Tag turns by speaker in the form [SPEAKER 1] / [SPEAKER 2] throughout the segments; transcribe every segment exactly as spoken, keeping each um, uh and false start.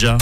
[SPEAKER 1] Déjà.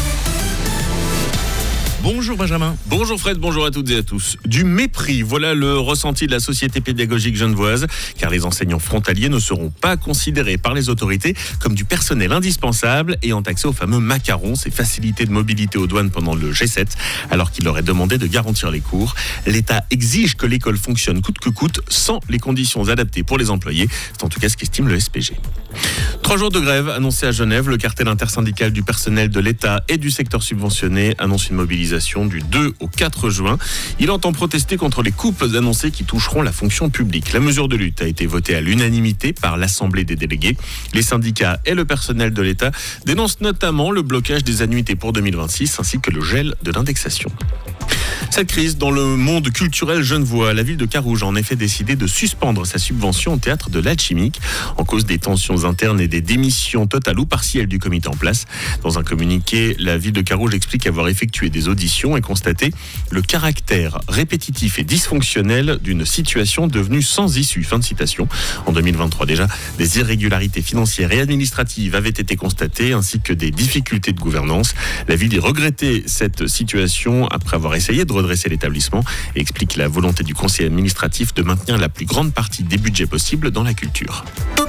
[SPEAKER 1] Bonjour Benjamin.
[SPEAKER 2] Bonjour Fred, bonjour à toutes et à tous. Du mépris, voilà le ressenti de la Société pédagogique genevoise, car les enseignants frontaliers ne seront pas considérés par les autorités comme du personnel indispensable ayant accès aux fameux macarons, ces facilités de mobilité aux douanes pendant le G sept, alors qu'il leur est demandé de garantir les cours. L'État exige que l'école fonctionne coûte que coûte, sans les conditions adaptées pour les employés. C'est en tout cas ce qu'estime le S P G. Trois jours de grève annoncés à Genève. Le cartel intersyndical du personnel de l'État et du secteur subventionné annonce une mobilisation du deux au quatre juin. Il entend protester contre les coupes annoncées qui toucheront la fonction publique. La mesure de lutte a été votée à l'unanimité par l'Assemblée des délégués. Les syndicats et le personnel de l'État dénoncent notamment le blocage des annuités pour deux mille vingt-six ainsi que le gel de l'indexation. Cette crise dans le monde culturel genevois, la ville de Carouge a en effet décidé de suspendre sa subvention au théâtre de l'Alchimique en cause des tensions internes et des démissions totales ou partielles du comité en place. Dans un communiqué, la ville de Carouge explique avoir effectué des auditions et constaté le caractère répétitif et dysfonctionnel d'une situation devenue sans issue. Fin de citation. En deux mille vingt-trois déjà, des irrégularités financières et administratives avaient été constatées ainsi que des difficultés de gouvernance. La ville y regrettait cette situation après avoir essayé de redresser l'établissement et explique la volonté du conseil administratif de maintenir la plus grande partie des budgets possibles dans la culture.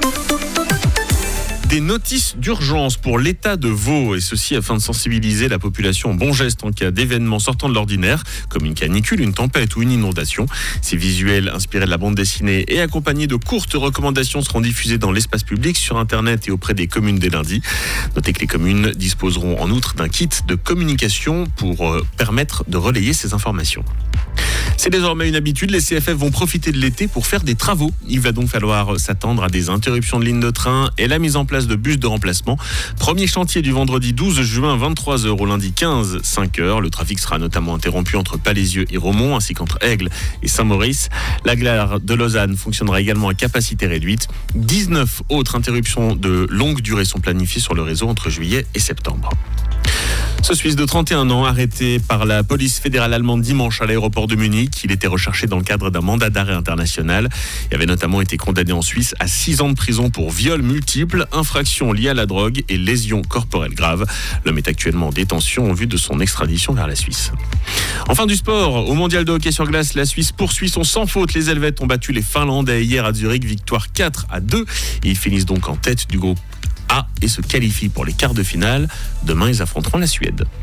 [SPEAKER 2] Des notices d'urgence pour l'état de Vaud, et ceci afin de sensibiliser la population au bon geste en cas d'événements sortant de l'ordinaire, comme une canicule, une tempête ou une inondation. Ces visuels inspirés de la bande dessinée et accompagnés de courtes recommandations seront diffusés dans l'espace public, sur Internet et auprès des communes dès lundi. Notez que les communes disposeront en outre d'un kit de communication pour euh, permettre de relayer ces informations. C'est désormais une habitude, les C F F vont profiter de l'été pour faire des travaux. Il va donc falloir s'attendre à des interruptions de lignes de train et la mise en place de bus de remplacement. Premier chantier du vendredi douze juin, vingt-trois heures au lundi quinze, cinq heures. Le trafic sera notamment interrompu entre Palaisieux et Romont, ainsi qu'entre Aigle et Saint-Maurice. La gare de Lausanne fonctionnera également à capacité réduite. dix-neuf autres interruptions de longue durée sont planifiées sur le réseau entre juillet et septembre. Ce Suisse de trente et un ans, arrêté par la police fédérale allemande dimanche à l'aéroport de Munich. Il était recherché dans le cadre d'un mandat d'arrêt international. Il avait notamment été condamné en Suisse à six ans de prison pour viol multiple, infractions liées à la drogue et lésions corporelles graves. L'homme est actuellement en détention en vue de son extradition vers la Suisse. Enfin du sport, au mondial de hockey sur glace, la Suisse poursuit son sans faute. Les Helvètes ont battu les Finlandais hier à Zurich, victoire quatre à deux. Et ils finissent donc en tête du groupe A et se qualifient pour les quarts de finale. Demain, ils affronteront la Suède.